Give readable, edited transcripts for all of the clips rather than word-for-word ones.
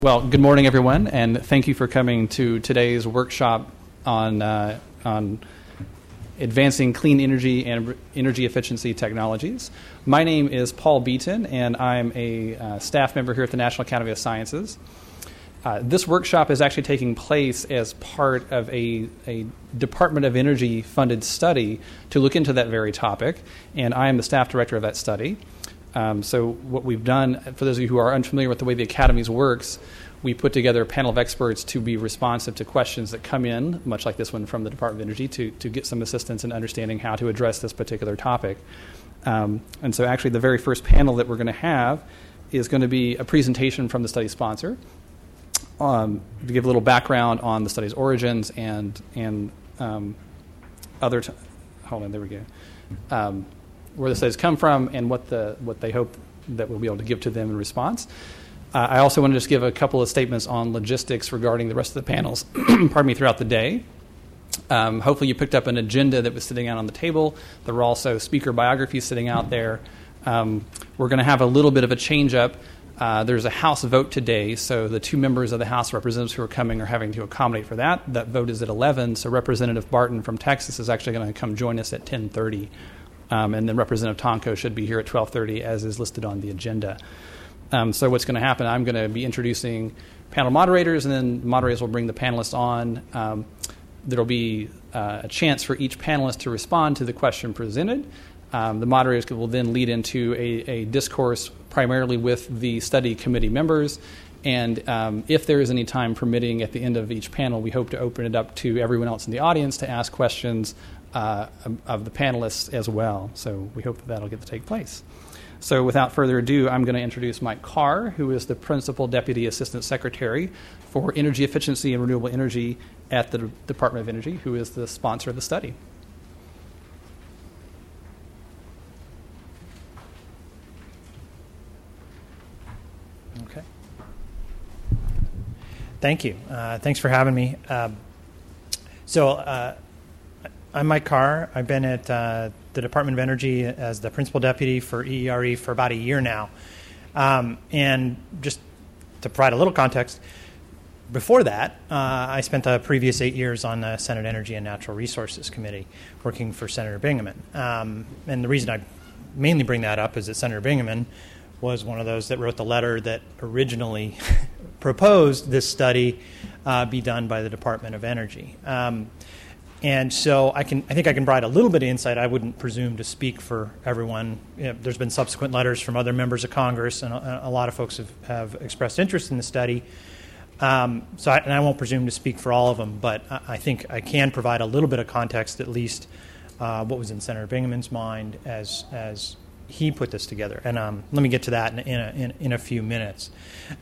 Well, good morning, everyone, and thank you for coming to today's workshop on advancing clean energy and energy efficiency technologies. My name is Paul Beaton, and I'm a staff member here at the National Academy of Sciences. This workshop is actually taking place as part of a Department of Energy funded study to look into that very topic, and I am the staff director of that study. So what we've done, for those of you who are unfamiliar with the way the Academies works, we put together a panel of experts to be responsive to questions that come in, much like this one from the Department of Energy, to get some assistance in understanding how to address this particular topic. And so actually the very first panel that we're going to have is going to be a presentation from the study sponsor to give a little background on the study's origins and other... hold on, there we go. Where the studies come from and what they hope that we'll be able to give to them in response. I also want to just give a couple of statements on logistics regarding the rest of the panels throughout the day. Hopefully you picked up an agenda that was sitting out on the table. There were also speaker biographies sitting out there. We're going to have a little bit of a change-up. There's a House vote today, so the two members of the House of Representatives who are coming are having to accommodate for that. That vote is at 11, so Representative Barton from Texas is actually going to come join us at 10:30. And then Representative Tonko should be here at 12:30, as is listed on the agenda. So what's going to happen, I'm going to be introducing panel moderators, and then moderators will bring the panelists on. There will be a chance for each panelist to respond to the question presented. The moderators will then lead into a discourse primarily with the study committee members. And if there is any time permitting at the end of each panel, we hope to open it up to everyone else in the audience to ask questions of the panelists as well. So we hope that will get to take place. So without further ado, I'm going to introduce Mike Carr, who is the Principal Deputy Assistant Secretary for Energy Efficiency and Renewable Energy at the Department of Energy, who is the sponsor of the study. Okay. Thank you. Thanks for having me. I'm Mike Carr. I've been at the Department of Energy as the Principal Deputy for EERE for about a year now. And just to provide a little context, before that, I spent the previous 8 years on the Senate Energy and Natural Resources Committee working for Senator Bingaman. And the reason I mainly bring that up is that Senator Bingaman was one of those that wrote the letter that originally proposed this study be done by the Department of Energy. And so I think I can provide a little bit of insight. I wouldn't presume to speak for everyone. There's been subsequent letters from other members of Congress, and a lot of folks have expressed interest in the study. And I won't presume to speak for all of them, but I think I can provide a little bit of context, at least what was in Senator Bingaman's mind as he put this together. And let me get to that in a few minutes.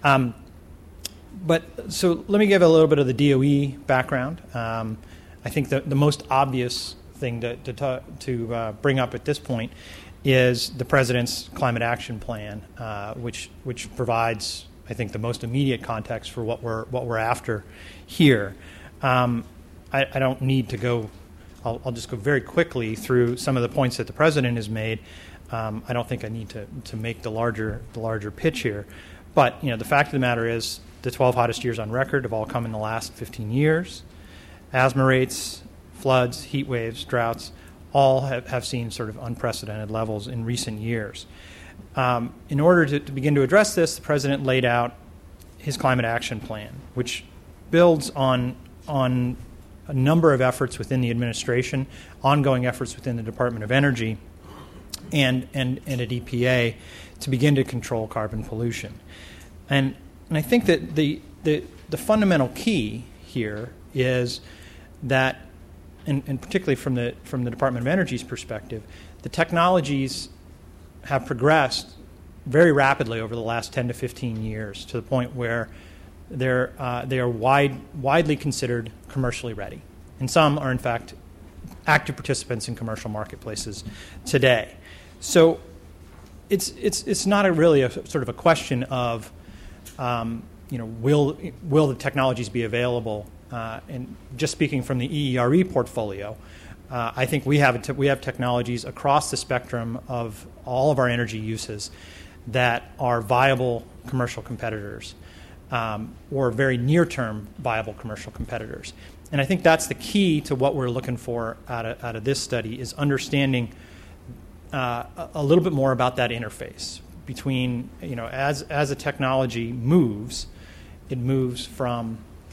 So let me give a little bit of the DOE background. I think the most obvious thing to bring up at this point is the President's Climate Action Plan, which provides, I think, the most immediate context for what we're after here. I don't need to go. I'll just go very quickly through some of the points that the President has made. I don't think I need to make the larger pitch here, but the fact of the matter is the 12 hottest years on record have all come in the last 15 years. Asthma rates, floods, heat waves, droughts, all have seen sort of unprecedented levels in recent years. In order to begin to address this, the President laid out his Climate Action Plan, which builds on a number of efforts within the administration, ongoing efforts within the Department of Energy, and at EPA to begin to control carbon pollution. And I think that the fundamental key here is that, and particularly from the Department of Energy's perspective, the technologies have progressed very rapidly over the last 10 to 15 years to the point where they are widely considered commercially ready, and some are in fact active participants in commercial marketplaces today. So it's not really a sort of a question of will the technologies be available. And just speaking from the EERE portfolio, I think we have technologies across the spectrum of all of our energy uses that are viable commercial competitors. or very near-term viable commercial competitors. And I think that's the key to what we're looking for out of this study, is understanding a little bit more about that interface between, as a technology moves, it moves from,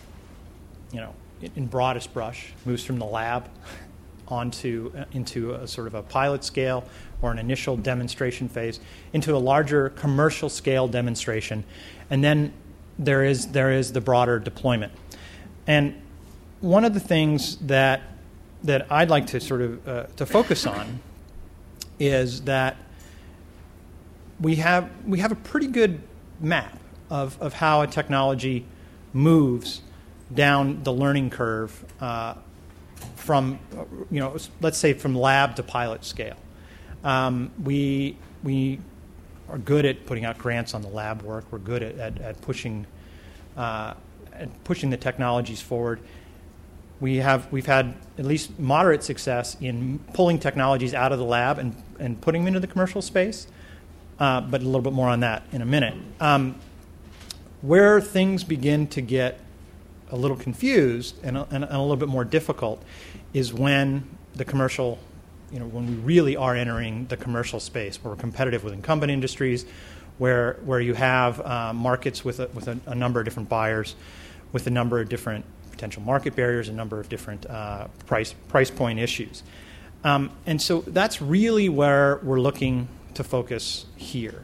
in broadest brush, moves from the lab into a sort of a pilot scale or an initial demonstration phase into a larger commercial scale demonstration, and then there is the broader deployment. And one of the things that I'd like to sort of to focus on is that we have a pretty good map of how a technology moves down the learning curve from, let's say from lab to pilot scale. We are good at putting out grants on the lab work. We're good at pushing the technologies forward. We've had at least moderate success in pulling technologies out of the lab and putting them into the commercial space, but a little bit more on that in a minute. Where things begin to get a little confused and a little bit more difficult is when the commercial, when we really are entering the commercial space, where we're competitive with incumbent industries, where you have markets with a number of different buyers, with a number of different potential market barriers, a number of different price point issues. And so that's really where we're looking to focus here.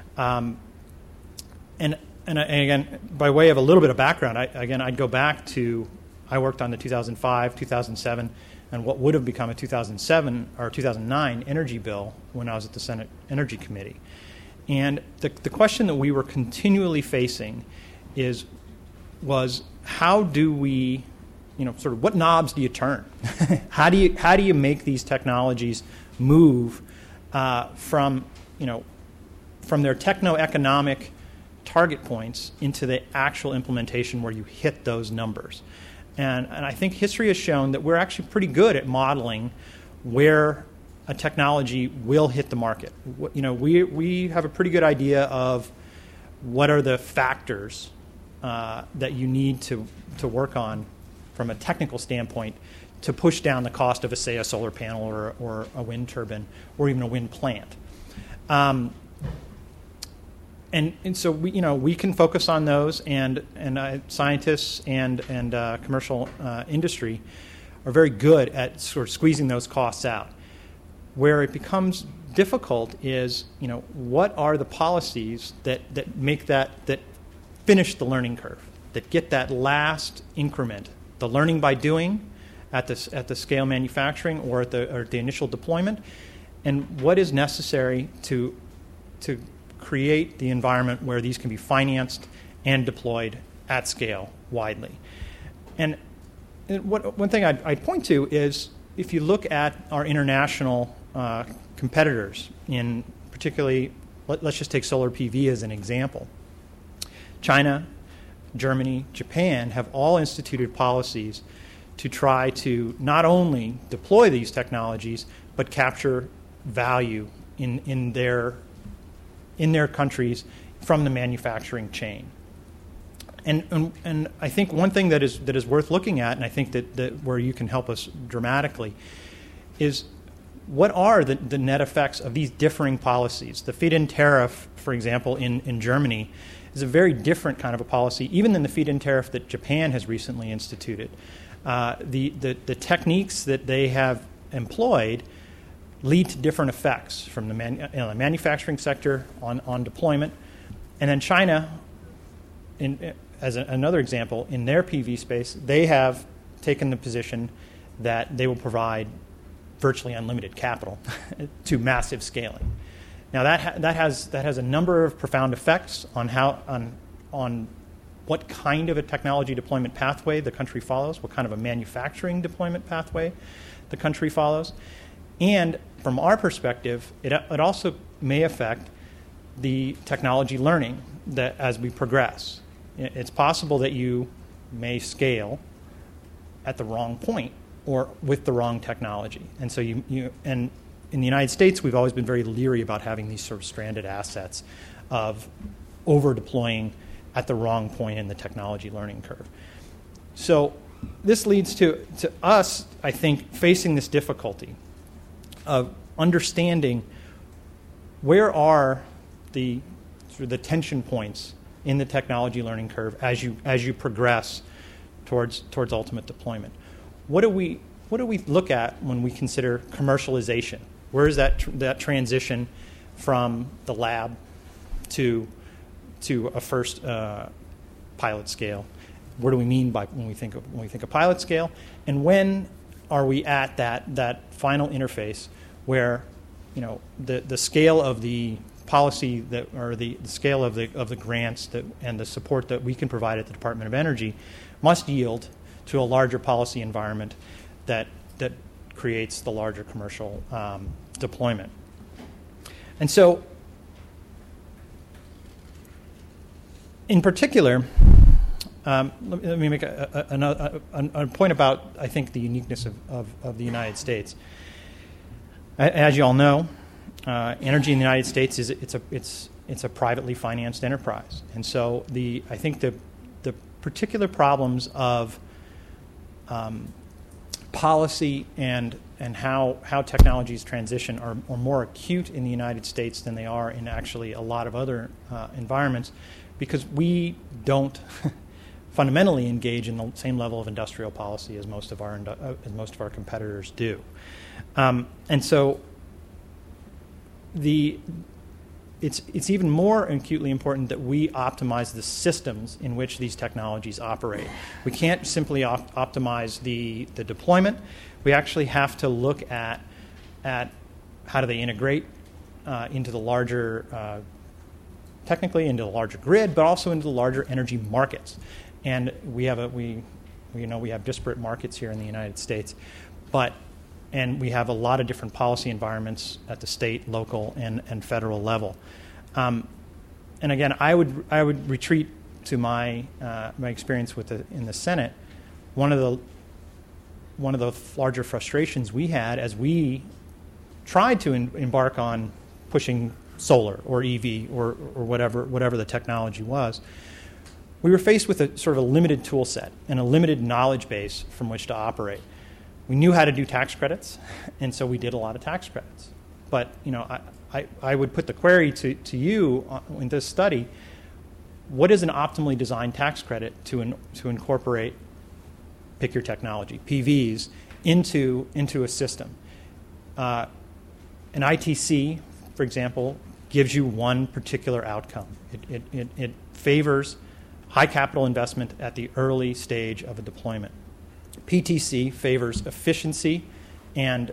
And again, by way of a little bit of background, I'd go back to, I worked on the 2005, 2007, and what would have become a 2007 or 2009 energy bill when I was at the Senate Energy Committee. And the question that we were continually facing was how do we, sort of what knobs do you turn? How do you make these technologies move from their techno-economic target points into the actual implementation where you hit those numbers? And I think history has shown that we're actually pretty good at modeling where a technology will hit the market. We have a pretty good idea of what are the factors that you need to work on from a technical standpoint to push down the cost of, say, a solar panel or a wind turbine or even a wind plant. And so we can focus on those, and scientists and commercial industry are very good at sort of squeezing those costs out. Where it becomes difficult is, what are the policies that make that finish the learning curve, that get that last increment, the learning by doing at the scale manufacturing or at the initial deployment, and what is necessary to create the environment where these can be financed and deployed at scale widely. And one thing I'd point to is, if you look at our international competitors, in particularly, let's just take solar PV as an example. China, Germany, Japan have all instituted policies to try to not only deploy these technologies, but capture value in their countries from the manufacturing chain. And I think one thing that is worth looking at, and I think that where you can help us dramatically, is what are the net effects of these differing policies? The feed-in tariff, for example, in Germany, is a very different kind of a policy, even than the feed-in tariff that Japan has recently instituted. The techniques that they have employed lead to different effects from the manufacturing sector on deployment. And then China, as another example, in their PV space, they have taken the position that they will provide virtually unlimited capital to massive scaling. Now that has a number of profound effects on what kind of a technology deployment pathway the country follows, what kind of a manufacturing deployment pathway the country follows. And from our perspective, it also may affect the technology learning that as we progress. It's possible that you may scale at the wrong point or with the wrong technology. And so and in the United States, we've always been very leery about having these sort of stranded assets of over deploying at the wrong point in the technology learning curve. So this leads to us, I think, facing this difficulty of understanding where are the tension points in the technology learning curve as you progress towards ultimate deployment. What do we look at when we consider commercialization? Where is that transition from the lab to a first pilot scale? What do we mean by when we think of pilot scale? And when are we at that final interface where the scale of the policy or the scale of the grants and the support that we can provide at the Department of Energy must yield to a larger policy environment that creates the larger commercial deployment. And so, in particular, let me make a point about, I think, the uniqueness of the United States. As you all know, energy in the United States it's a privately financed enterprise, and so I think the particular problems of policy and how technologies transition are more acute in the United States than they are in actually a lot of other environments, because we don't fundamentally engage in the same level of industrial policy as most of our competitors do, and so it's even more acutely important that we optimize the systems in which these technologies operate. We can't simply optimize the deployment. We actually have to look at how do they integrate into the larger, technically into the larger grid, but also into the larger energy markets. And we have disparate markets here in the United States, and we have a lot of different policy environments at the state, local, and federal level. And again, I would retreat to my experience in the Senate. One of the larger frustrations we had as we tried to embark on pushing solar or EV or whatever the technology was, we were faced with a sort of a limited tool set and a limited knowledge base from which to operate. We knew how to do tax credits, and so we did a lot of tax credits. But I would put the query to you in this study: what is an optimally designed tax credit to incorporate, pick your technology, PVs, into a system? An ITC, for example, gives you one particular outcome. It favors high capital investment at the early stage of a deployment. PTC favors efficiency and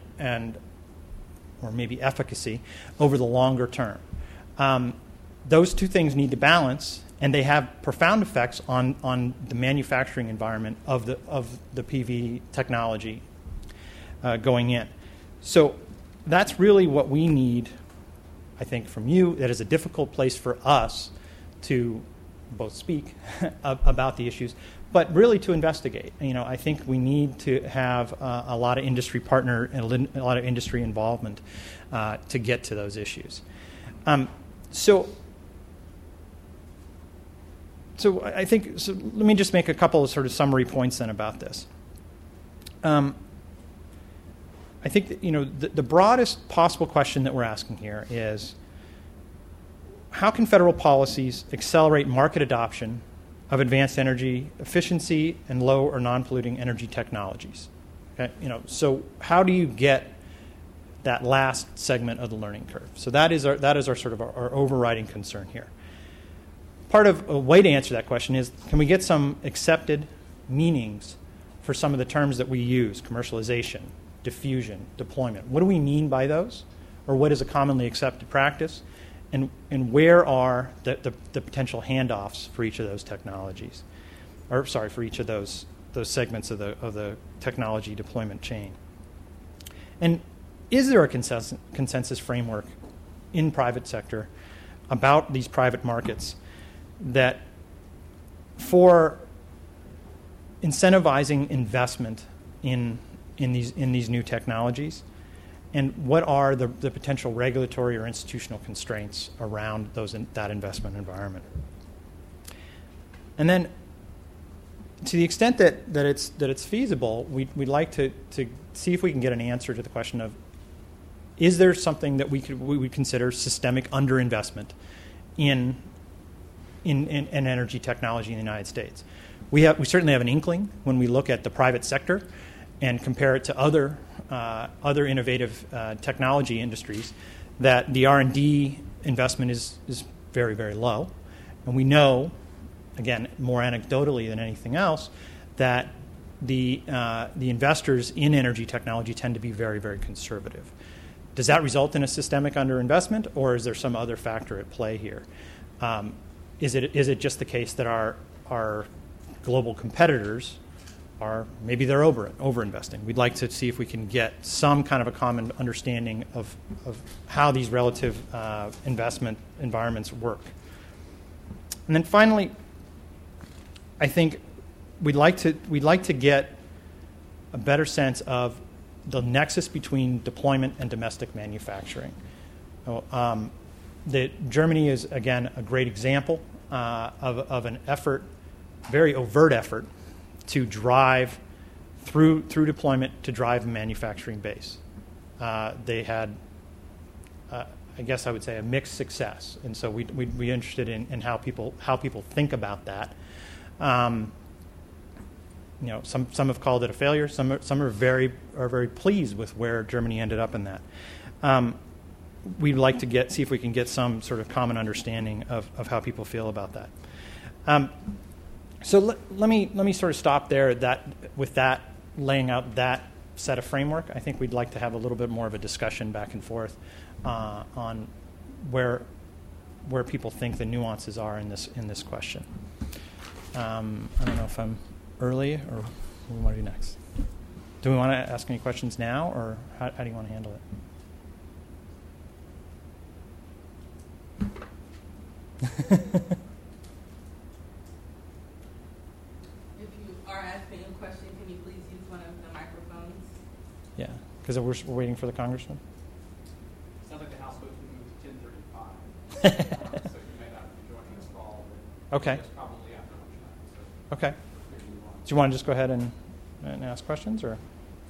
or maybe efficacy over the longer term. Those two things need to balance, and they have profound effects on the manufacturing environment of the PV technology going in. So that's really what we need, I think, from you. That is a difficult place for us to both speak about the issues, but really to investigate. I think we need to have a lot of industry partner and a lot of industry involvement to get to those issues. So I think, let me just make a couple of sort of summary points then about this. I think that, the broadest possible question that we're asking here is, how can federal policies accelerate market adoption of advanced energy efficiency and low or non-polluting energy technologies? Okay? So how do you get that last segment of the learning curve? So that is our sort of our overriding concern here. Part of a way to answer that question is, can we get some accepted meanings for some of the terms that we use: commercialization, diffusion, deployment? What do we mean by those? Or what is a commonly accepted practice? And where are the potential handoffs for each of those technologies, for each of those segments of the technology deployment chain? And is there a consensus framework in private sector about these private markets that for incentivizing investment in these new technologies? And what are the potential regulatory or institutional constraints around that investment environment? And then, to the extent that it's feasible, we'd like to see if we can get an answer to the question of, is there something that we would consider systemic underinvestment in energy technology in the United States? We certainly have an inkling when we look at the private sector and compare it to other innovative technology industries that the R&D investment is very, very low. And we know, again, more anecdotally than anything else, that the investors in energy technology tend to be very, very conservative. Does that result in a systemic underinvestment, or is there some other factor at play here? Is it just the case that our global competitors maybe they're over-investing? We'd like to see if we can get some kind of a common understanding of how these relative investment environments work. And then finally, I think we'd like to get a better sense of the nexus between deployment and domestic manufacturing. Germany is, again, a great example of an effort, very overt effort, to drive through deployment to drive a manufacturing base. They had, I guess I would say, a mixed success, and so we'd be interested in how people think about that. Some have called it a failure. Some are very pleased with where Germany ended up in that. We'd like to see if we can get some sort of common understanding of how people feel about that. So let me sort of stop there with that, laying out that set of framework. I think we'd like to have a little bit more of a discussion back and forth on where people think the nuances are in this question. I don't know if I'm early or what do we want to do next. Do we want to ask any questions now, or how do you want to handle it? Yeah, because we're waiting for the congressman. Sounds like the House vote will move to 10:35. So you may not be joining this call. Okay. It's probably after lunchtime. So okay. Do you want to just go ahead and ask questions, or?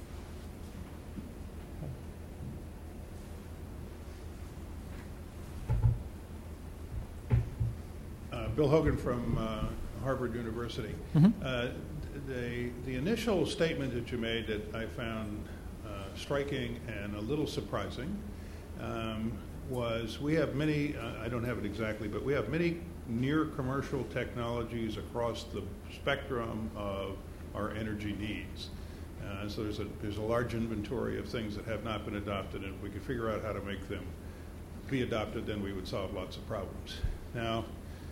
Bill Hogan from Harvard University. Mm-hmm. The initial statement that you made that I found striking and a little surprising was we have many, I don't have it exactly, but we have many near commercial technologies across the spectrum of our energy needs. So there's a large inventory of things that have not been adopted, and if we could figure out how to make them be adopted, then we would solve lots of problems. Now,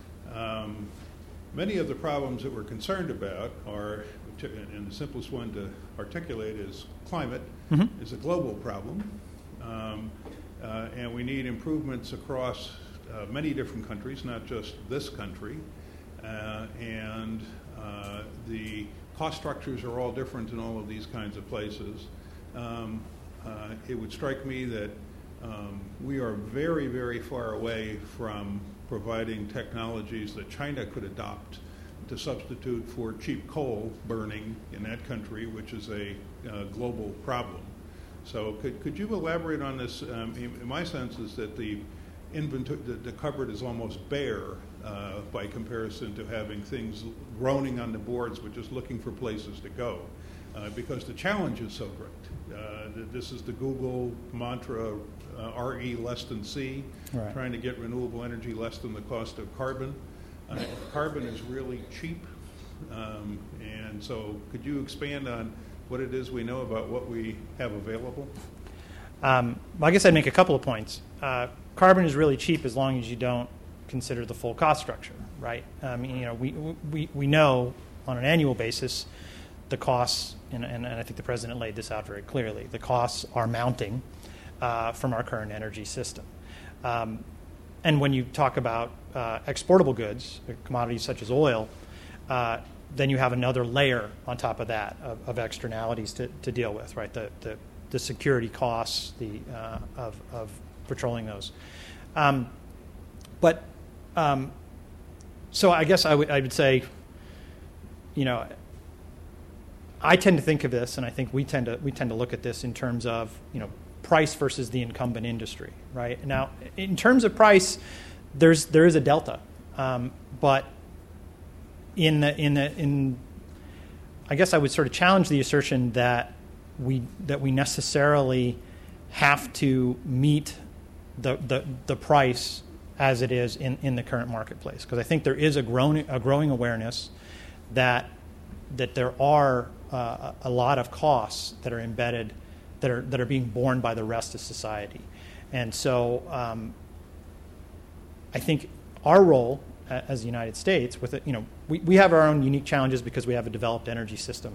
many of the problems that we're concerned about are, and the simplest one to articulate is climate, mm-hmm. is a global problem. And we need improvements across many different countries, not just this country. And the cost structures are all different in all of these kinds of places. It would strike me that we are very, very far away from providing technologies that China could adopt to substitute for cheap coal burning in that country, which is a global problem. So could you elaborate on this? My sense is that the cupboard is almost bare by comparison to having things groaning on the boards, but just looking for places to go, because the challenge is so great. This is the Google mantra, RE less than C, right. Trying to get renewable energy less than the cost of carbon. Carbon is really cheap, and so could you expand on what it is we know about what we have available? Well, I guess I'd make a couple of points. Carbon is really cheap as long as you don't consider the full cost structure, right? We know on an annual basis the costs, and I think the president laid this out very clearly. The costs are mounting from our current energy system. And when you talk about exportable goods, commodities such as oil, then you have another layer on top of that of externalities to deal with, right? The security costs of patrolling those. So I guess I would say I tend to think of this, and I think we tend to look at this in terms of price versus the incumbent industry, right? Now, in terms of price, there is a delta, but I guess I would sort of challenge the assertion that we necessarily have to meet the price as it is in the current marketplace, because I think there is a growing awareness that there are a lot of costs that are embedded that are being borne by the rest of society, and so I think our role as the United States, with it, we have our own unique challenges because we have a developed energy system.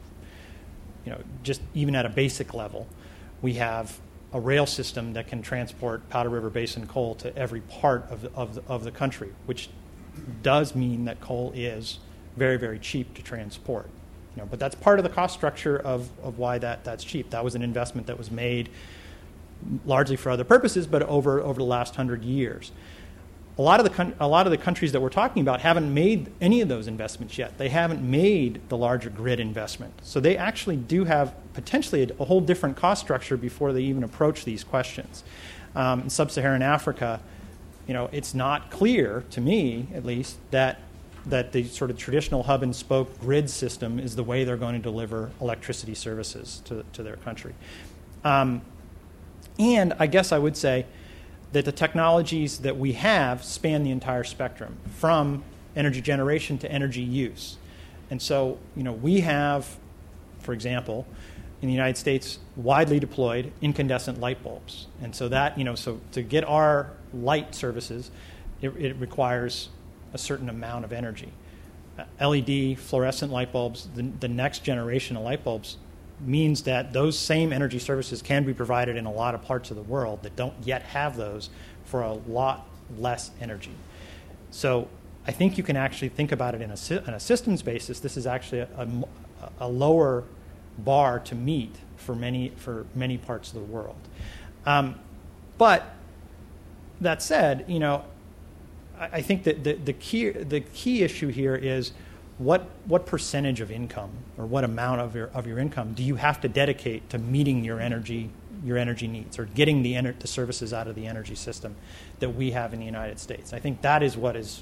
Just even at a basic level, we have a rail system that can transport Powder River Basin coal to every part of the country, which does mean that coal is very, very cheap to transport. But that's part of the cost structure of why that's cheap. That was an investment that was made largely for other purposes, but over the last 100 years. A lot of the countries that we're talking about haven't made any of those investments yet. They haven't made the larger grid investment. So they actually do have potentially a whole different cost structure before they even approach these questions. In sub-Saharan Africa, it's not clear, to me at least, that the sort of traditional hub and spoke grid system is the way they're going to deliver electricity services to their country. And I guess I would say that the technologies that we have span the entire spectrum, from energy generation to energy use. And so, we have, for example, in the United States, widely deployed incandescent light bulbs. And so that, so to get our light services, it requires a certain amount of energy. LED, fluorescent light bulbs, the next generation of light bulbs means that those same energy services can be provided in a lot of parts of the world that don't yet have those for a lot less energy. So I think you can actually think about it on a systems basis. This is actually a lower bar to meet for many parts of the world. But that said, I think that the key issue here is what percentage of income or what amount of your income do you have to dedicate to meeting your energy needs or getting the services out of the energy system that we have in the United States. I think that is what is,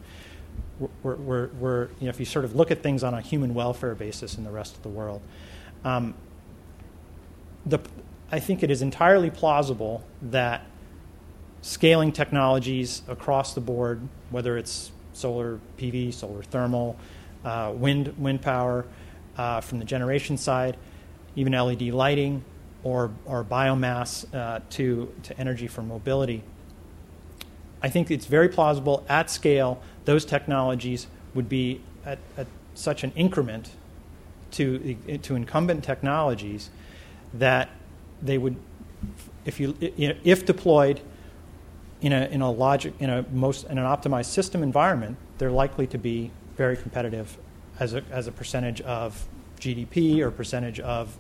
we're if you sort of look at things on a human welfare basis in the rest of the world, I think it is entirely plausible that scaling technologies across the board, whether it's solar PV, solar thermal, wind power from the generation side, even LED lighting, or biomass to energy for mobility. I think it's very plausible at scale those technologies would be at such an increment to incumbent technologies that they would, if deployed in an optimized system environment, they're likely to be very competitive as a percentage of GDP or percentage of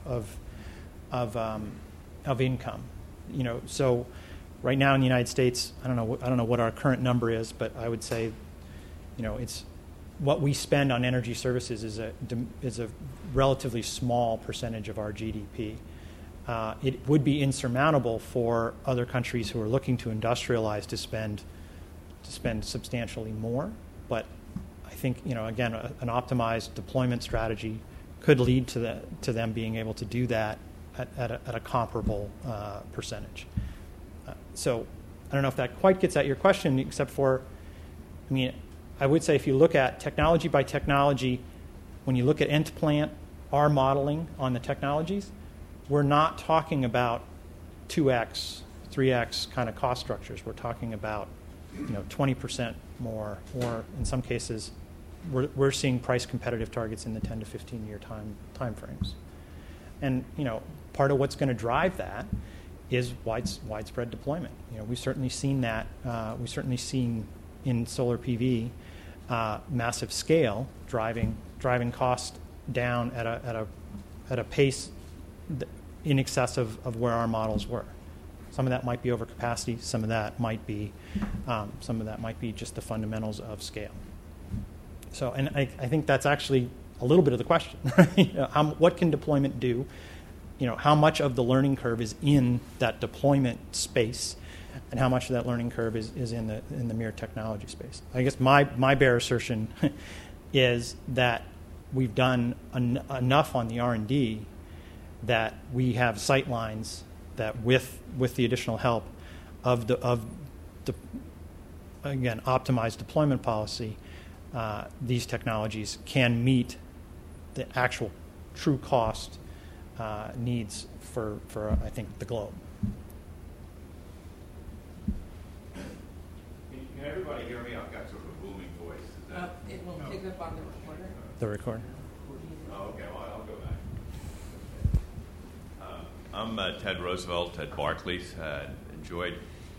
income. So right now in the United States, I don't know what our current number is, but I would say, it's what we spend on energy services is a relatively small percentage of our GDP. It would be insurmountable for other countries who are looking to industrialize to spend substantially more. But I think, again, an optimized deployment strategy could lead to them being able to do that at a comparable percentage. So I don't know if that quite gets at your question, except for, I would say if you look at technology by technology, when you look at end-to-plant, our modeling on the technologies, we're not talking about 2x, 3x kind of cost structures. We're talking about 20% more, or in some cases, we're seeing price competitive targets in the 10 to 15-year time frames. And part of what's going to drive that is widespread deployment. We've certainly seen that. We've certainly seen in solar PV massive scale driving cost down at a pace in excess of where our models were. Some of that might be overcapacity. Some of that might be just the fundamentals of scale. So, and I think that's actually a little bit of the question. What can deployment do? How much of the learning curve is in that deployment space, and how much of that learning curve is in the mere technology space? I guess my bare assertion is that we've done enough on the R&D that we have sight lines that with the additional help of the again optimized deployment policy, these technologies can meet the actual true cost needs for I think the globe. Can everybody hear me? I've got sort of a booming voice. It will pick up on the recorder. The recorder. Oh, okay. Well, I'll go back. I'm Ted Roosevelt at Barclays. Enjoyed.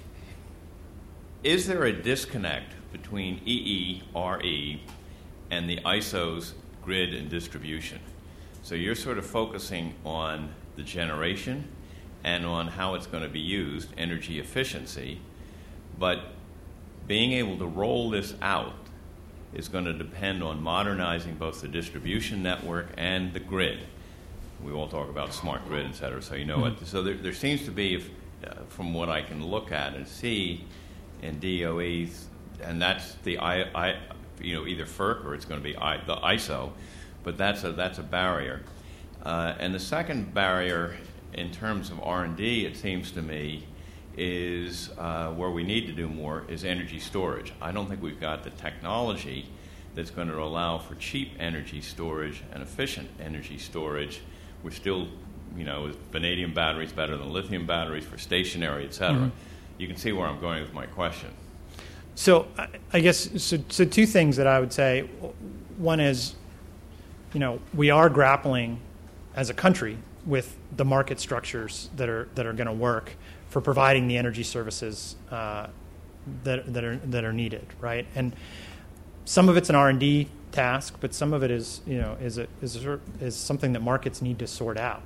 Is there a disconnect between EERE and the ISO's grid and distribution? So you're sort of focusing on the generation and on how it's going to be used, energy efficiency, but being able to roll this out is going to depend on modernizing both the distribution network and the grid. We all talk about smart grid, et cetera, so you know what. So there seems to be, from what I can look at and see in DOEs, and that's the either FERC or it's going to be the ISO, but that's a barrier. And the second barrier in terms of R&D, it seems to me, is where we need to do more is energy storage. I don't think we've got the technology that's going to allow for cheap energy storage and efficient energy storage. We're still, vanadium batteries better than lithium batteries for stationary, et cetera. Mm-hmm. You can see where I'm going with my question. So I guess, so two things that I would say. One is, we are grappling as a country with the market structures that are going to work for providing the energy services that are needed, right? And some of it's an R&D task, but some of it is is something that markets need to sort out.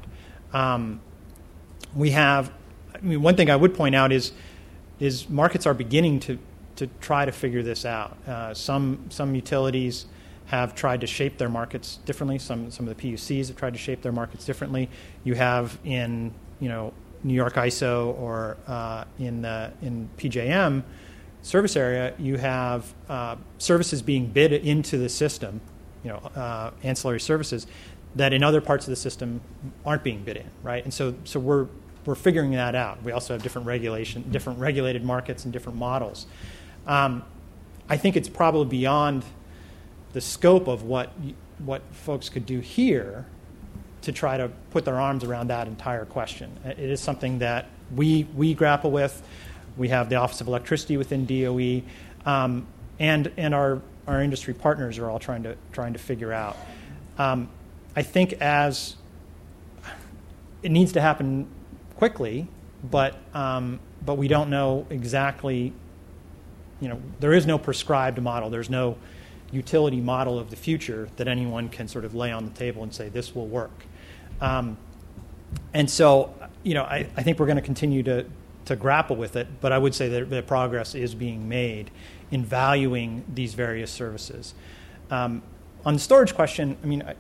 One thing I would point out is markets are beginning to try to figure this out. Some utilities have tried to shape their markets differently. Some of the PUCs have tried to shape their markets differently. You have in New York ISO or in PJM service area, you have services being bid into the system, ancillary services that in other parts of the system aren't being bid in, right? And so we're figuring that out. We also have different regulated markets and different models. I think it's probably beyond the scope of what folks could do here to try to put their arms around that entire question. It is something that we grapple with. We have the Office of Electricity within DOE, and our industry partners are all trying to figure out. I think as it needs to happen quickly, but we don't know exactly. There is no prescribed model. There's no utility model of the future that anyone can sort of lay on the table and say this will work. And so, I think we're going to continue to grapple with it, but I would say that progress is being made in valuing these various services. On the storage question,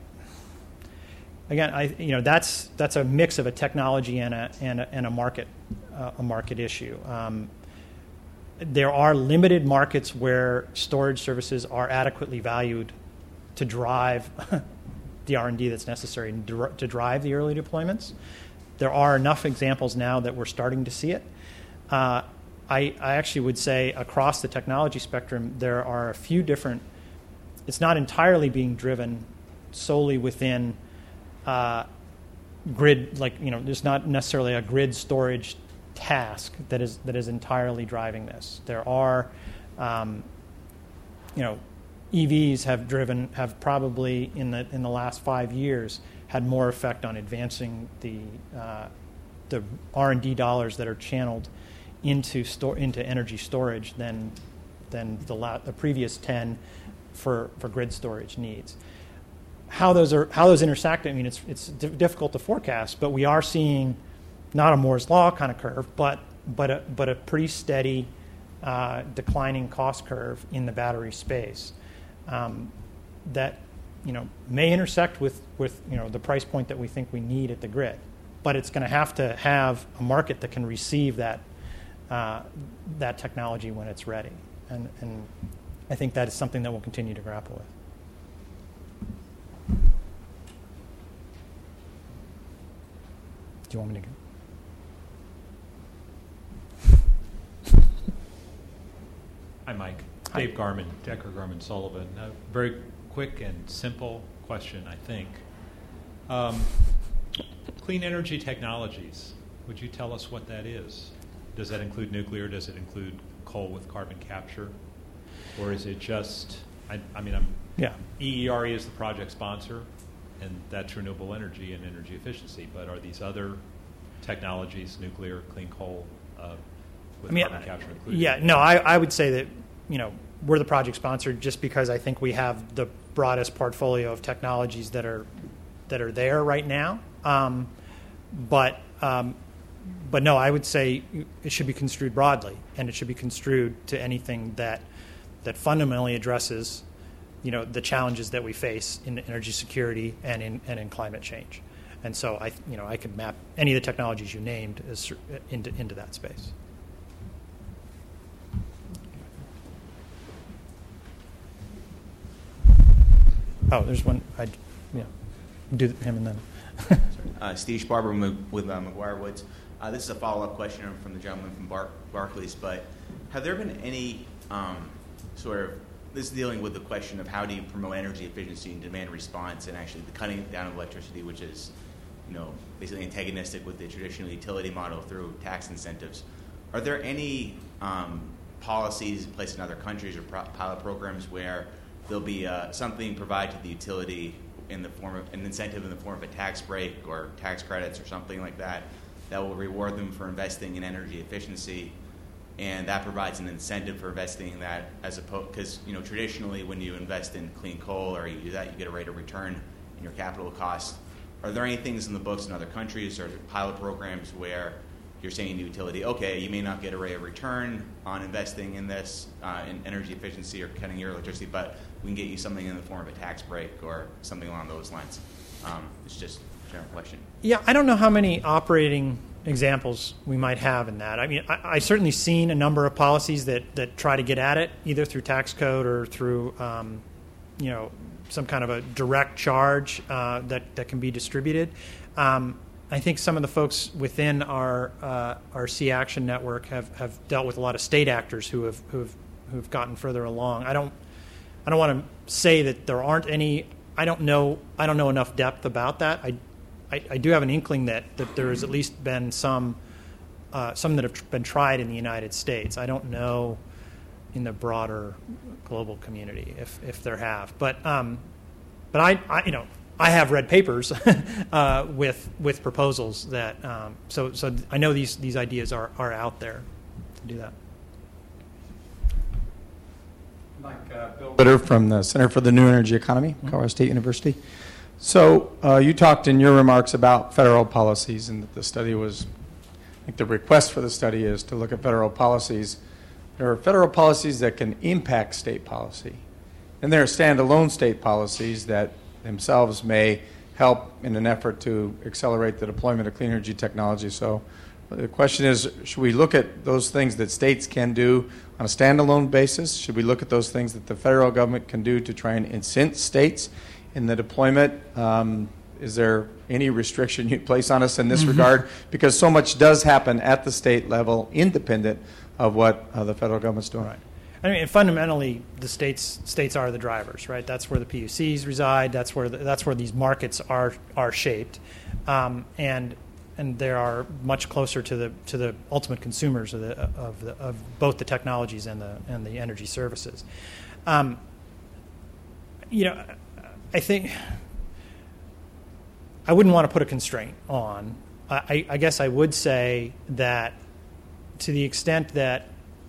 that's a mix of a technology and a market issue. There are limited markets where storage services are adequately valued to drive the R&D that's necessary to drive the early deployments. There are enough examples now that we're starting to see it. I actually would say across the technology spectrum, there are a few different. It's not entirely being driven solely within grid, there's not necessarily a grid storage task that is entirely driving this. There are, EVs have probably in the last 5 years had more effect on advancing the R&D dollars that are channeled into energy storage than the previous 10 for grid storage needs. How those intersect, it's difficult to forecast, but we are seeing not a Moore's Law kind of curve, but a pretty steady declining cost curve in the battery space. that may intersect with the price point that we think we need at the grid, but it's going to have a market that can receive that technology when it's ready, and I think that is something that we'll continue to grapple with. Do you want me to go? Hi, Mike. Hi. Dave Garman, Decker Garman Sullivan. A very quick and simple question, I think. Clean energy technologies, would you tell us what that is? Does that include nuclear? Does it include coal with carbon capture? Or is it just, EERE is the project sponsor, and that's renewable energy and energy efficiency, but are these other technologies, nuclear, clean coal, with carbon capture included? Yeah, no, I would say that, we're the project sponsor just because I think we have the broadest portfolio of technologies that are there right now. But no, I would say it should be construed broadly, and it should be construed to anything that fundamentally addresses, the challenges that we face in energy security and in climate change. And so I could map any of the technologies you named into that space. Oh, there's one. Do him and then. Steve Sparber with McGuire Woods. This is a follow-up question from the gentleman from Barclays, but have there been any this is dealing with the question of how do you promote energy efficiency and demand response and actually the cutting down of electricity, which is, basically antagonistic with the traditional utility model through tax incentives. Are there any policies in place in other countries or pilot programs where there'll be something provided to the utility in the form of an incentive in the form of a tax break or tax credits or something like that will reward them for investing in energy efficiency, and that provides an incentive for investing in that, as opposed, because traditionally when you invest in clean coal or you do that, you get a rate of return in your capital cost. Are there any things in the books in other countries or pilot programs where you're saying to utility, okay, you may not get a rate of return on investing in this, in energy efficiency or cutting your electricity, but we can get you something in the form of a tax break or something along those lines? It's just a general question. Yeah, I don't know how many operating examples we might have in that. I mean, I've certainly seen a number of policies that try to get at it, either through tax code or through, some kind of a direct charge that can be distributed. I think some of the folks within our Sea Action network have dealt with a lot of state actors who've gotten further along. I don't want to say that there aren't any. I don't know enough depth about that. I do have an inkling that there has at least been some that have been tried in the United States. I don't know in the broader global community if there have, but I have read papers with proposals that so I know these ideas are out there to do that. Bill Bitter from the Center for the New Energy Economy, Colorado State University. So you talked in your remarks about federal policies, and that the study was, I think the request for the study is to look at federal policies. There are federal policies that can impact state policy, and there are standalone state policies that themselves may help in an effort to accelerate the deployment of clean energy technology. So the question is, should we look at those things that states can do on a standalone basis? Should we look at those things that the federal government can do to try and incent states in the deployment? Is there any restriction you'd place on us in this regard? Because so much does happen at the state level, independent of what the federal government's doing. Right. I mean, fundamentally, the states are the drivers, right? That's where the PUCs reside. That's where these markets are shaped, and they are much closer to the ultimate consumers of both the technologies and the energy services. I think I wouldn't want to put a constraint on. I guess I would say that to the extent that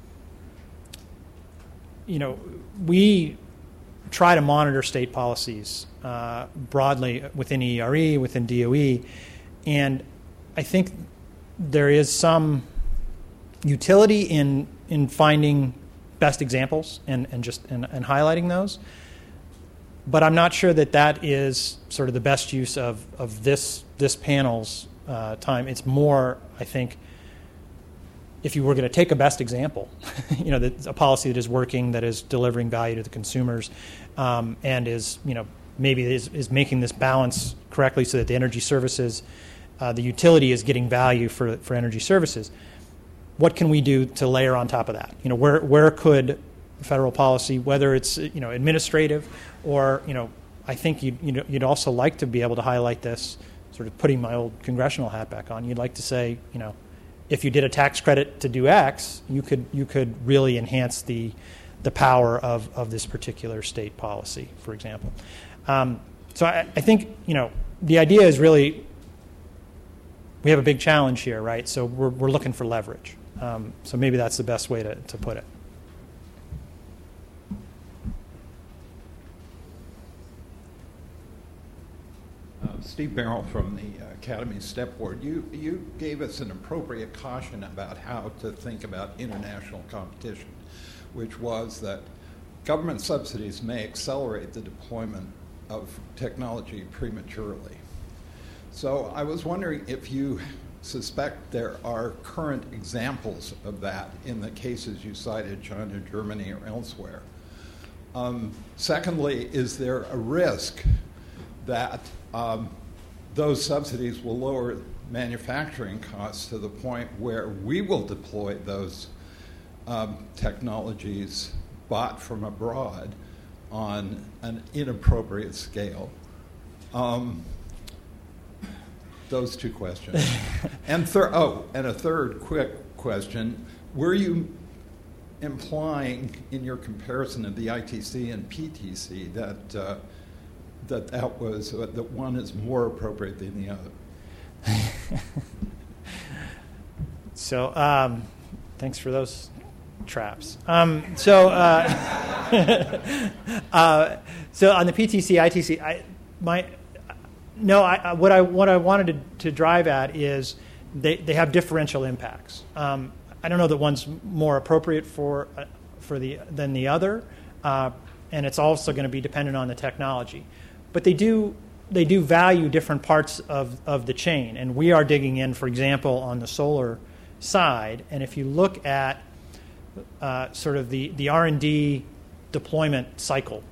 we try to monitor state policies broadly within ERE, within DOE, and I think there is some utility in finding best examples and highlighting those. But I'm not sure that that is sort of the best use of this panel's time. It's more, I think, if you were going to take a best example, a policy that is working, that is delivering value to the consumers, and is, maybe is making this balance correctly so that the energy services, the utility is getting value for energy services. What can we do to layer on top of that? Where could federal policy, whether it's administrative or I think you'd also like to be able to highlight this, sort of putting my old congressional hat back on. You'd like to say, if you did a tax credit to do X, you could really enhance the power of this particular state policy, for example. So I think the idea is really we have a big challenge here, right? So we're looking for leverage. So maybe that's the best way to put it. Steve Barrell from the Academy Step Board. You gave us an appropriate caution about how to think about international competition, which was that government subsidies may accelerate the deployment of technology prematurely. So I was wondering if you suspect there are current examples of that in the cases you cited, China, Germany, or elsewhere. Secondly, is there a risk that those subsidies will lower manufacturing costs to the point where we will deploy those technologies bought from abroad on an inappropriate scale? Those two questions. And a third quick question. Were you implying in your comparison of the ITC and PTC that that one is more appropriate than the other? So thanks for those traps. So on the PTC, ITC, what I wanted to drive at is they have differential impacts. I don't know that one's more appropriate than the other, and it's also going to be dependent on the technology. But they do value different parts of the chain, and we are digging in, for example, on the solar side. And if you look at sort of the R&D deployment cycle,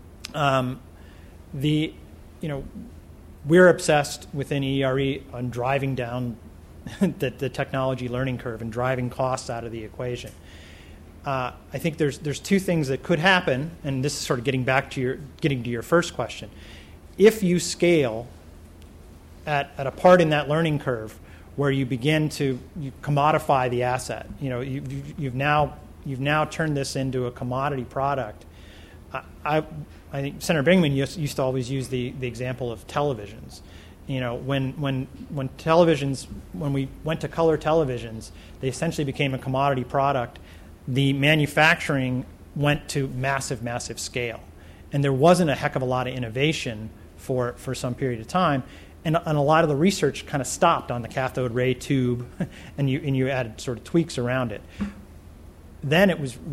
we're obsessed within ERE on driving down the technology learning curve and driving costs out of the equation. I think there's two things that could happen, and this is sort of getting to your first question. If you scale at a part in that learning curve where you begin to commodify the asset, you've now turned this into a commodity product. I think Senator Bingaman used to always use the example of televisions. When we went to color televisions, they essentially became a commodity product. The manufacturing went to massive scale, and there wasn't a heck of a lot of innovation for some period of time, and a lot of the research kind of stopped on the cathode ray tube, and you added sort of tweaks around it. Then it was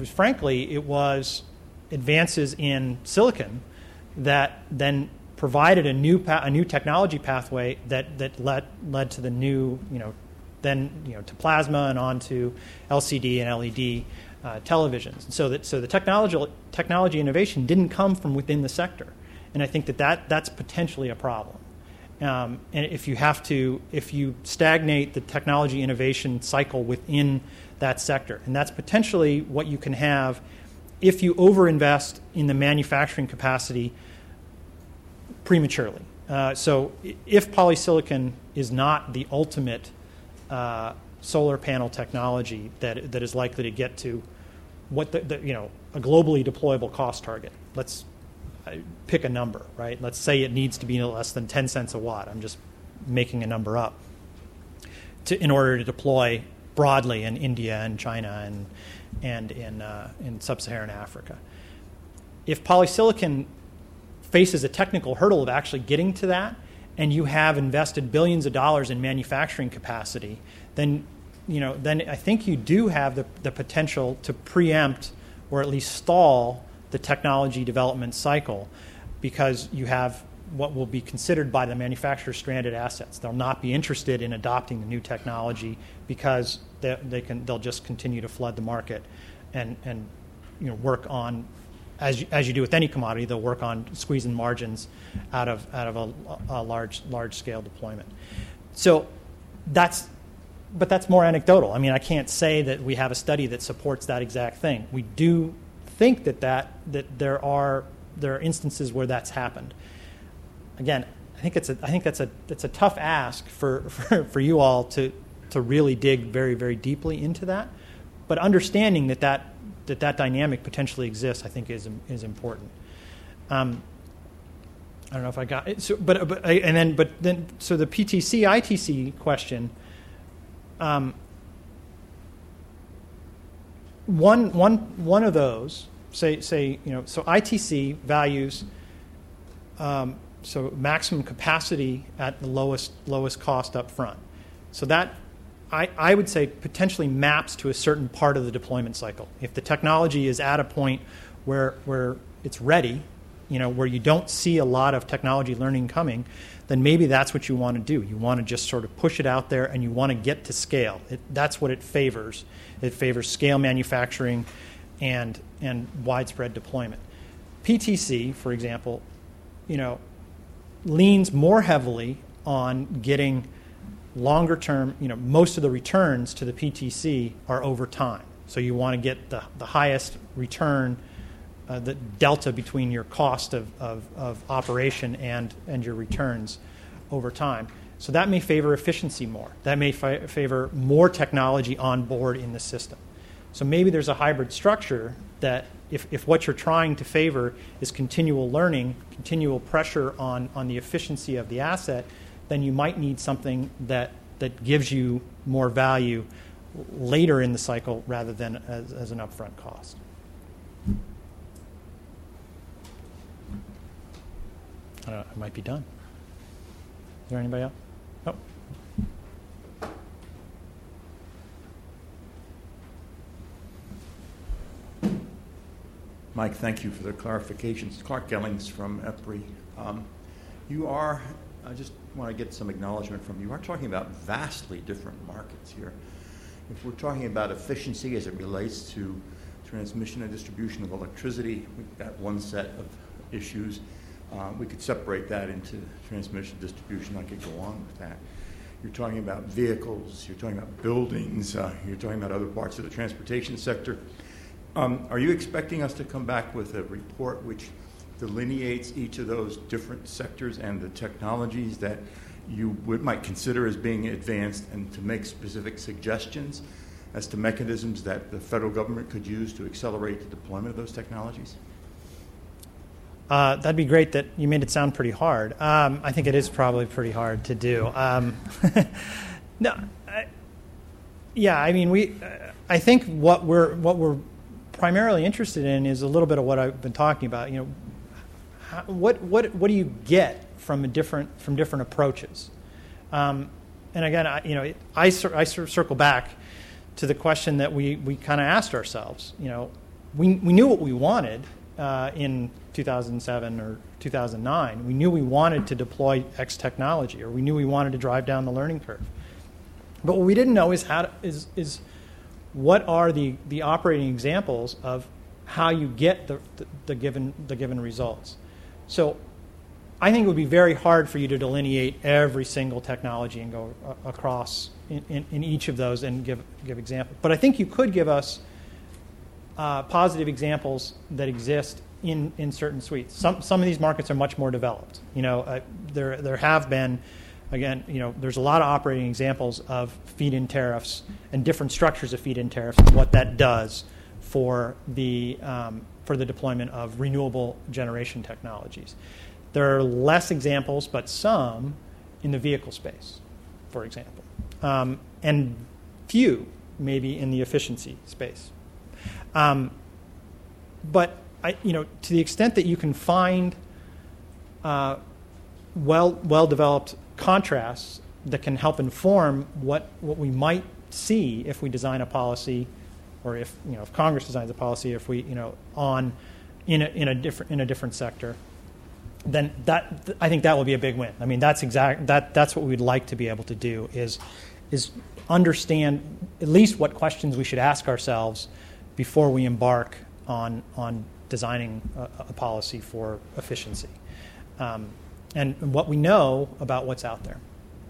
advances in silicon that then provided a new technology pathway that led to the new to plasma and on to LCD and LED televisions. So the technology innovation didn't come from within the sector, and I think that's potentially a problem. And if you stagnate the technology innovation cycle within that sector, and that's potentially what you can have if you overinvest in the manufacturing capacity prematurely. So if polysilicon is not the ultimate solar panel technology that is likely to get to what a globally deployable cost target, let's pick a number, right? Let's say it needs to be less than 10 cents a watt. I'm just making a number up in order to deploy broadly in India and China and in sub-Saharan Africa. If polysilicon faces a technical hurdle of actually getting to that, and you have invested billions of dollars in manufacturing capacity, then I think you do have the potential to preempt or at least stall the technology development cycle, because you have what will be considered by the manufacturer stranded assets. They'll not be interested in adopting the new technology because they'll just continue to flood the market and work on, as you do with any commodity, they'll work on squeezing margins out of a large scale deployment. So that's more anecdotal. I mean, I can't say that we have a study that supports that exact thing. We do think that there are instances where that's happened. Again, I think that's a tough ask for you all to really dig very, very deeply into that. But understanding that dynamic potentially exists, I think, is important. I don't know if I got it. So, but then so the PTC ITC question. One of those say so ITC values so maximum capacity at the lowest cost up front. So that I would say potentially maps to a certain part of the deployment cycle. If the technology is at a point where it's ready, where you don't see a lot of technology learning coming, then maybe that's what you want to do. You want to just sort of push it out there, and you want to get to scale. That's what it favors. It favors scale manufacturing and widespread deployment. PTC, for example, leans more heavily on getting longer term, most of the returns to the PTC are over time. So you want to get the highest return, the delta between your cost of operation and your returns over time. So that may favor efficiency more. That may favor more technology on board in the system. So maybe there's a hybrid structure that if what you're trying to favor is continual learning, continual pressure on the efficiency of the asset, then you might need something that gives you more value later in the cycle rather than as an upfront cost. I might be done. Is there anybody else? Oh. Mike, thank you for the clarifications. Clark Gellings from EPRI. I just want to get some acknowledgement from you. You are talking about vastly different markets here. If we're talking about efficiency as it relates to transmission and distribution of electricity, we've got one set of issues. We could separate that into transmission, distribution. I could go on with that. You're talking about vehicles. You're talking about buildings. You're talking about other parts of the transportation sector. Are you expecting us to come back with a report which delineates each of those different sectors and the technologies that you might consider as being advanced, and to make specific suggestions as to mechanisms that the federal government could use to accelerate the deployment of those technologies? That'd be great. That you made it sound pretty hard. I think it is probably pretty hard to do. I think what we're primarily interested in is a little bit of what I've been talking about. What do you get from different approaches? And again, I circle back to the question that we kind of asked ourselves. We knew what we wanted in 2007 or 2009. We knew we wanted to deploy X technology, or we knew we wanted to drive down the learning curve. But what we didn't know is what are the operating examples of how you get the given results. So I think it would be very hard for you to delineate every single technology and go across in each of those and give examples. But I think you could give us positive examples that exist in certain suites. Some of these markets are much more developed. There have been, again, there's a lot of operating examples of feed-in tariffs and different structures of feed-in tariffs and what that does for the deployment of renewable generation technologies. There are less examples, but some in the vehicle space, for example, and few maybe in the efficiency space. But to the extent that you can find well-developed contrasts that can help inform what we might see if we design a policy, or if Congress designs a policy, if we in a different sector, then I think that will be a big win. I mean, that's what we'd like to be able to do is understand at least what questions we should ask ourselves before we embark on designing a policy for efficiency, and what we know about what's out there.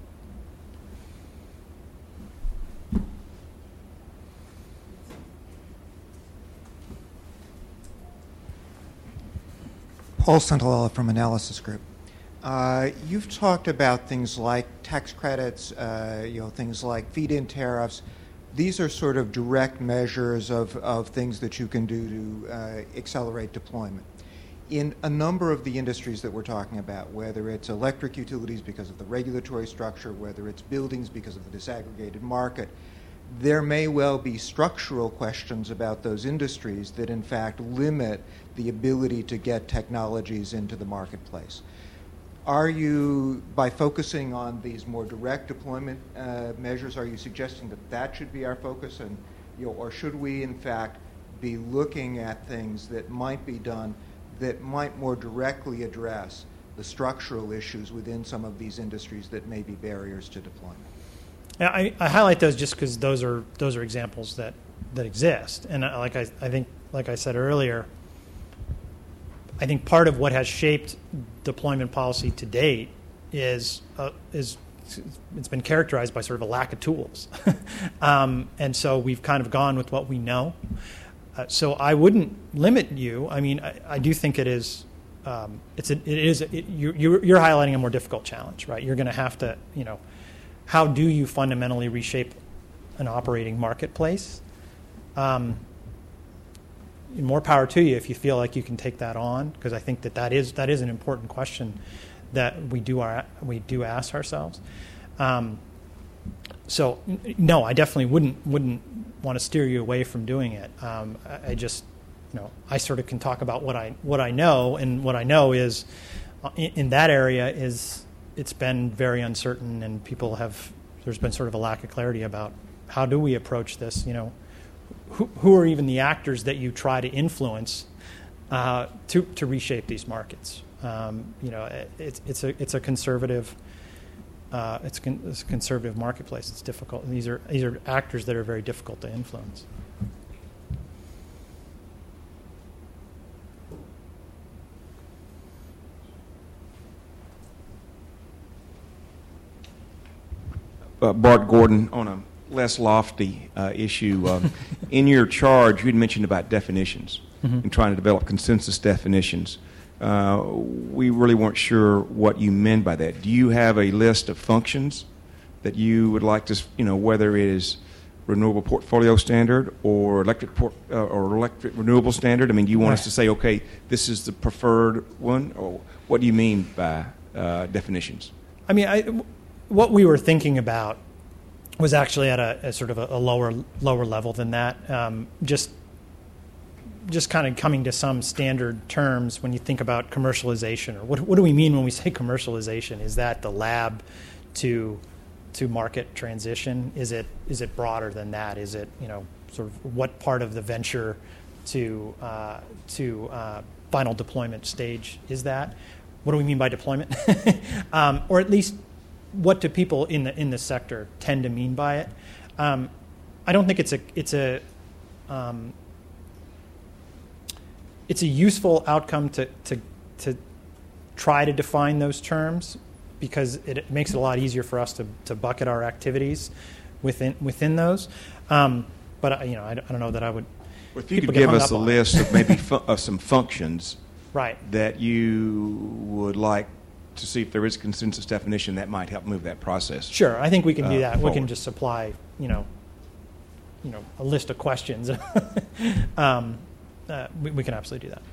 Paul Santalella from Analysis Group. You've talked about things like tax credits, things like feed-in tariffs. These are sort of direct measures of things that you can do to accelerate deployment. In a number of the industries that we're talking about, whether it's electric utilities because of the regulatory structure, whether it's buildings because of the disaggregated market, there may well be structural questions about those industries that in fact limit the ability to get technologies into the marketplace. Are you, by focusing on these more direct deployment measures, are you suggesting that that should be our focus, and or should we in fact be looking at things that might be done that might more directly address the structural issues within some of these industries that may be barriers to deployment? Yeah, I highlight those just because those are examples that exist, and like I said earlier, I think part of what has shaped deployment policy to date is it's been characterized by sort of a lack of tools, and so we've kind of gone with what we know. So I wouldn't limit you. I mean, I do think it is. You're highlighting a more difficult challenge, right? You're going to have to, how do you fundamentally reshape an operating marketplace? More power to you if you feel like you can take that on, because I think that is an important question that we do ask ourselves. So no, I definitely wouldn't want to steer you away from doing it. I just, I sort of can talk about what I know, and what I know is in that area is it's been very uncertain, and there's been sort of a lack of clarity about how do we approach this. Who are even the actors that you try to influence to reshape these markets? It's a conservative. It's a conservative marketplace. It's difficult. These are actors that are very difficult to influence. Bart Gordon, on a less lofty issue. In your charge, you had mentioned about definitions and trying to develop consensus definitions. We really weren't sure what you meant by that. Do you have a list of functions that you would like to, whether it is renewable portfolio standard or electric renewable standard? I mean, do you want us to say, okay, this is the preferred one, or what do you mean by definitions? I mean, what we were thinking about was actually at a sort of a lower level than that. Just kind of coming to some standard terms when you think about commercialization, or what do we mean when we say commercialization? Is that the lab to market transition? Is it broader than that? Is it sort of what part of the venture to final deployment stage is that? What do we mean by deployment? Or at least, what do people in the sector tend to mean by it? I don't think it's a useful outcome to try to define those terms, because it makes it a lot easier for us to bucket our activities within those. But I don't know that I would. Well, if you could give us a list of maybe of some functions, right, that you would like to see if there is a consensus definition, that might help move that process. Sure, I think we can do that. Forward. We can just supply, a list of questions. We can absolutely do that.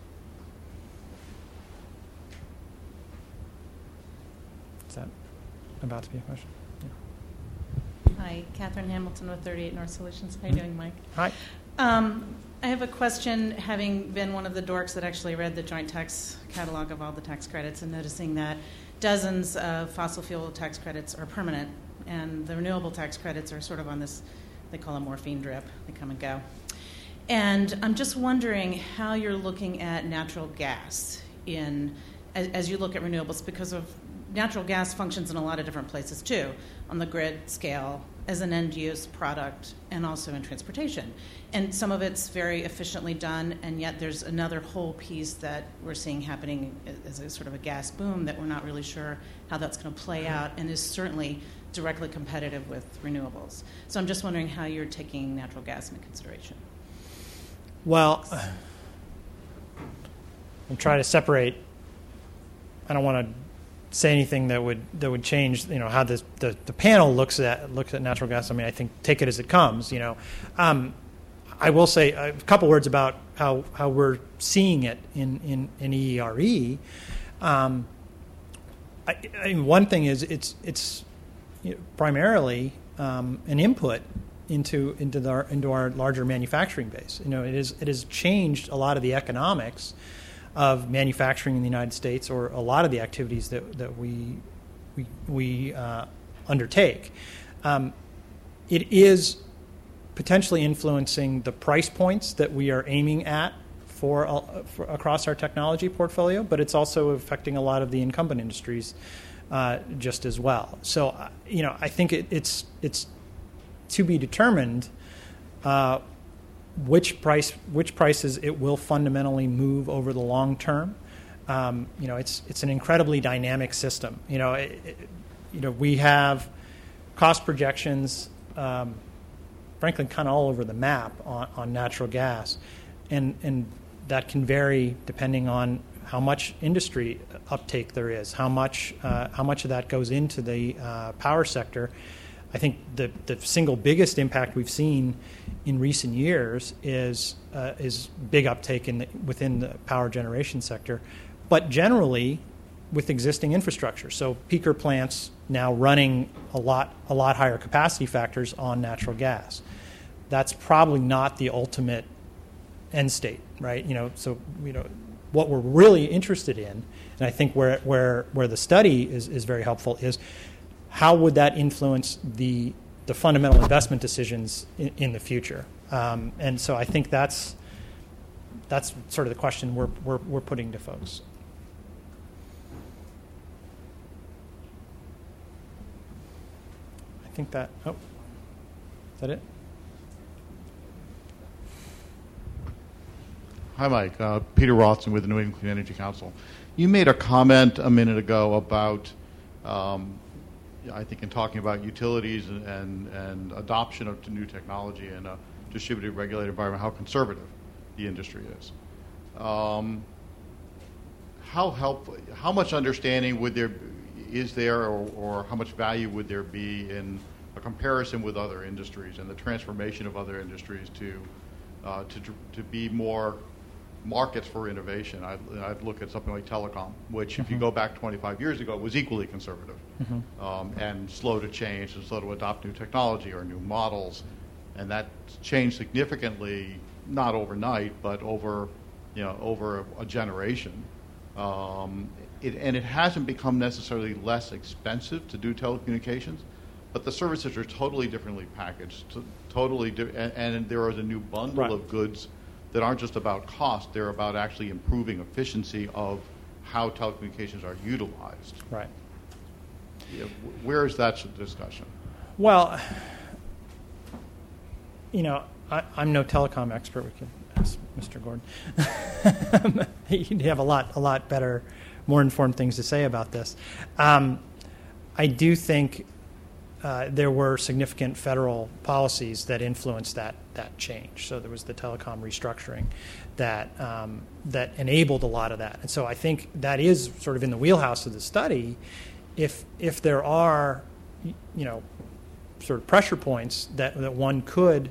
Is that about to be a question? Yeah. Hi, Catherine Hamilton with 38 North Solutions. How are you doing, Mike? Hi. I have a question, having been one of the dorks that actually read the joint tax catalog of all the tax credits, and noticing that dozens of fossil fuel tax credits are permanent, and the renewable tax credits are sort of on this, they call a morphine drip. They come and go. And I'm just wondering how you're looking at natural gas as you look at renewables, because of natural gas functions in a lot of different places too, on the grid scale, as an end-use product, and also in transportation. And some of it's very efficiently done, and yet there's another whole piece that we're seeing happening as a sort of a gas boom that we're not really sure how that's going to play out, and is certainly directly competitive with renewables. So I'm just wondering how you're taking natural gas into consideration. Well, I'm trying to separate. I don't want to say anything that would change, how the panel looks at natural gas. I mean, I think take it as it comes. I will say a couple words about how we're seeing it in EERE. I mean, one thing is it's primarily an input into our larger manufacturing base. It has changed a lot of the economics of manufacturing in the United States, or a lot of the activities that we undertake. It is potentially influencing the price points that we are aiming at for across our technology portfolio, but it's also affecting a lot of the incumbent industries just as well. So, I think it's to be determined which prices it will fundamentally move over the long term. It's an incredibly dynamic system. We have cost projections, frankly, kind of all over the map on natural gas, and that can vary depending on how much industry uptake there is, how much of that goes into the power sector. I think the single biggest impact we've seen in recent years is big uptake within the power generation sector, but generally with existing infrastructure. So peaker plants now running a lot higher capacity factors on natural gas. That's probably not the ultimate end state, right? So what we're really interested in, and I think where the study is very helpful, is how would that influence the fundamental investment decisions in the future? And so I think that's sort of the question we're putting to folks. I think that. Oh, is that it? Hi, Mike. Peter Rothson with the New England Clean Energy Council. You made a comment a minute ago about, I think, in talking about utilities and adoption of new technology in a distributed, regulated environment, how conservative the industry is. How much understanding is there, or how much value would there be in a comparison with other industries and the transformation of other industries to be more markets for innovation? I'd look at something like telecom, which if you go back 25 years ago was equally conservative and slow to change and slow to adopt new technology or new models, and that changed significantly, not overnight, but over a generation. It hasn't become necessarily less expensive to do telecommunications, but the services are totally differently packaged, and there is a new bundle of goods that aren't just about cost, they're about actually improving efficiency of how telecommunications are utilized. Right. Yeah, where is that discussion? Well, I'm no telecom expert. We could ask Mr. Gordon. He'd have a lot better, more informed things to say about this. I do think there were significant federal policies that influenced that change. So there was the telecom restructuring that enabled a lot of that. And so I think that is sort of in the wheelhouse of the study. If there are, sort of pressure points that one could,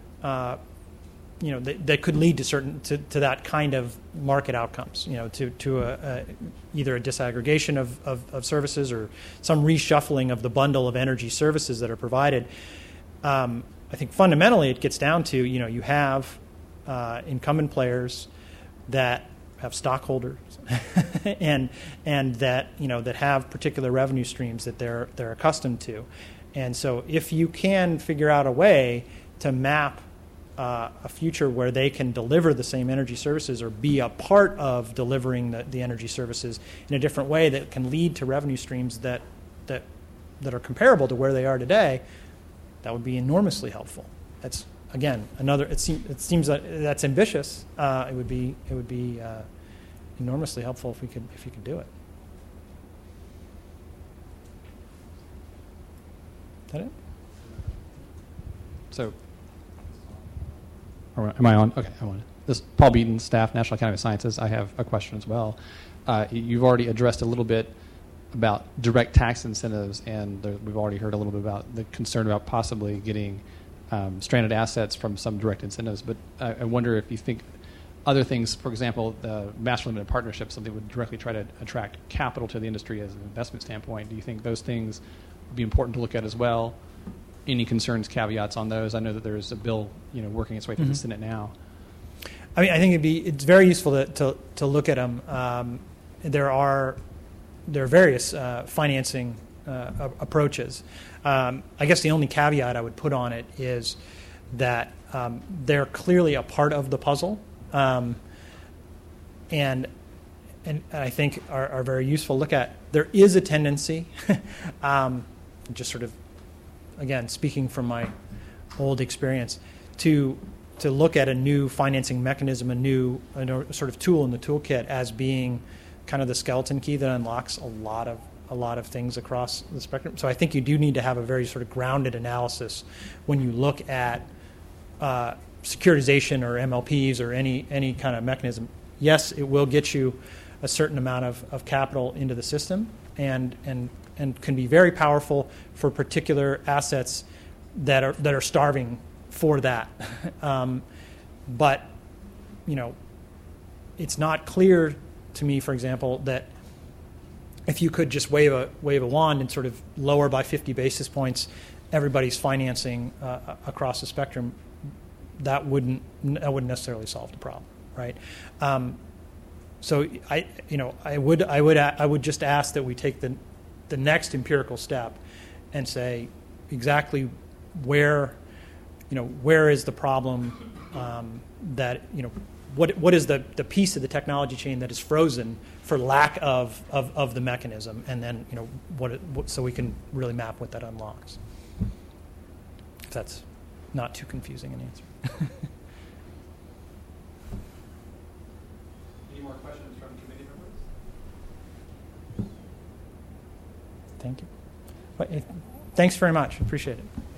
that could lead to that kind of market outcomes, to either a disaggregation of services or some reshuffling of the bundle of energy services that are provided. I think fundamentally it gets down to, you have incumbent players that have stockholders and that that have particular revenue streams that they're accustomed to, and so if you can figure out a way to map a future where they can deliver the same energy services or be a part of delivering the energy services in a different way that can lead to revenue streams that are comparable to where they are today, that would be enormously helpful. That's, again, another. It seems that that's ambitious. It would be enormously helpful if you could do it. Is that it? So, am I on? Okay, I'm on. This is Paul Beaton, staff, National Academy of Sciences. I have a question as well. You've already addressed a little bit about direct tax incentives, and we've already heard a little bit about the concern about possibly getting stranded assets from some direct incentives. But I wonder if you think other things, for example, the master limited partnership, something would directly try to attract capital to the industry as an investment standpoint. Do you think those things would be important to look at as well? Any concerns, caveats on those? I know that there's a bill, working its way through the Senate now. I mean, I think it's very useful to look at them. There are various financing approaches. I guess the only caveat I would put on it is that they're clearly a part of the puzzle, and I think are very useful to look at. There is a tendency, just sort of, again, speaking from my old experience, to look at a new financing mechanism, a new sort of tool in the toolkit as being kind of the skeleton key that unlocks a lot of things across the spectrum. So I think you do need to have a very sort of grounded analysis when you look at securitization or MLPs or any kind of mechanism. Yes, it will get you a certain amount of capital into the system and can be very powerful for particular assets that are starving for that. But it's not clear to me, for example, that if you could just wave a wand and sort of lower by 50 basis points everybody's financing across the spectrum, that wouldn't necessarily solve the problem, right? So I would just ask that we take the next empirical step and say exactly where is the problem, that what is the piece of the technology chain that is frozen for lack of the mechanism, and then so we can really map what that unlocks. If that's not too confusing an answer. Any more questions from committee members? Thank you. Thanks very much. Appreciate it.